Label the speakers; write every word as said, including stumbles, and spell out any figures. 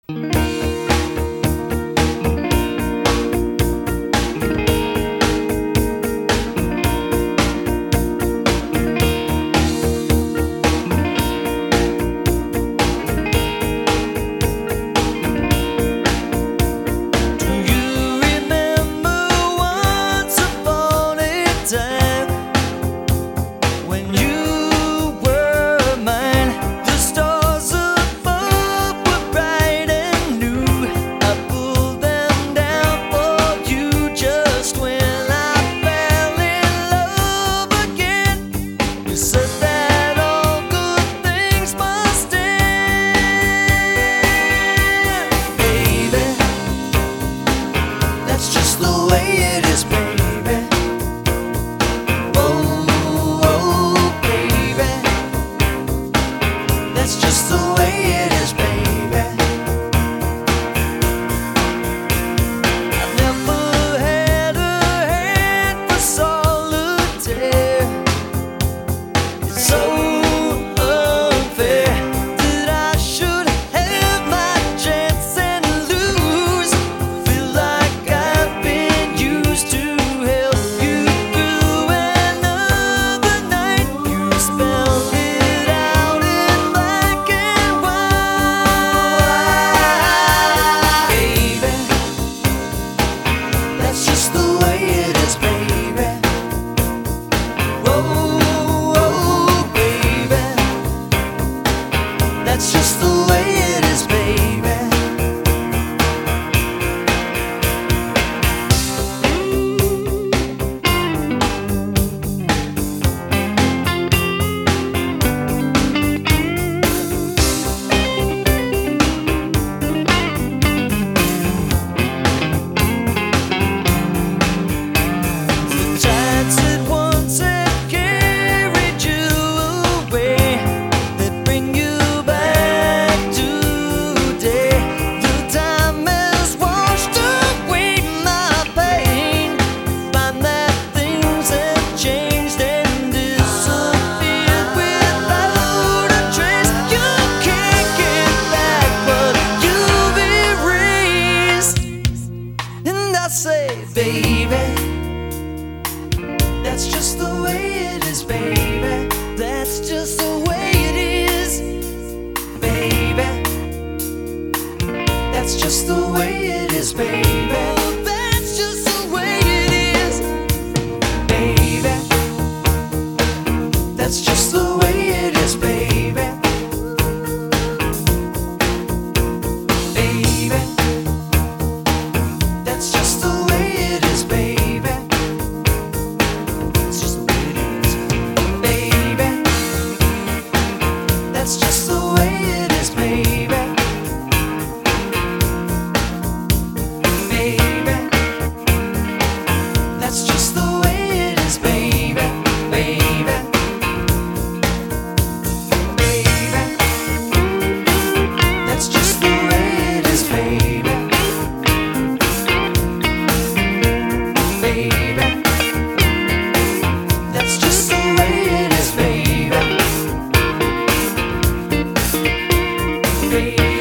Speaker 1: That's just the way it is, baby. That's just the way it is, baby. That's just the way it is, baby. That's just the way it is, baby. That's just the way it is, baby. Baby. That's just the way it is, baby. It's just the way it is, baby. That's just the way it is, baby. Baby. That's just the way it is, baby. Baby. Baby. That's just the way it is, baby. Baby, that's just the way it is, baby. Baby.